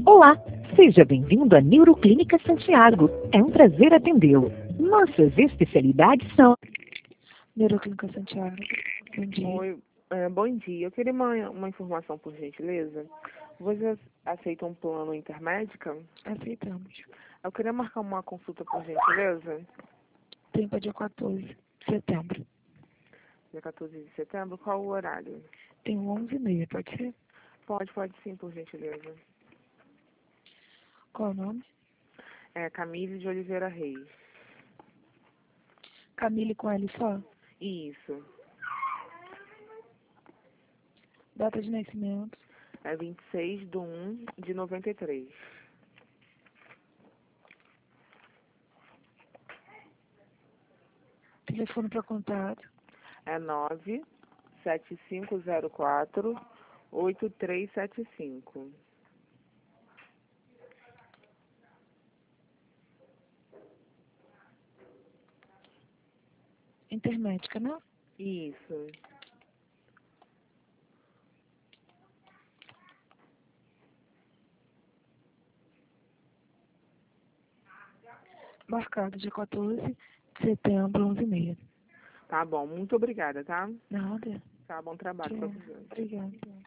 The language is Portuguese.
Olá, seja bem-vindo à Neuroclínica Santiago. É um prazer atendê-lo. Nossas especialidades são... Neuroclínica Santiago, bom dia. Oi, bom dia. Eu queria uma informação, por gentileza. Vocês aceitam um plano intermédica? Aceitamos. Eu queria marcar uma consulta, por gentileza. Tem para dia 14 de setembro. Dia 14 de setembro. Qual o horário? Tem 11h30, pode ser? Pode sim, por gentileza. Qual o nome? É Camille de Oliveira Reis. Camille com L só? Isso. Data de nascimento? É 26/1/93. Telefone para contato? É 97504-8375. Intermédica, não? Isso. Marcado dia 14 de setembro, 11h30. Tá bom. Muito obrigada, tá? Nada. Tá, bom trabalho pra você. Obrigada.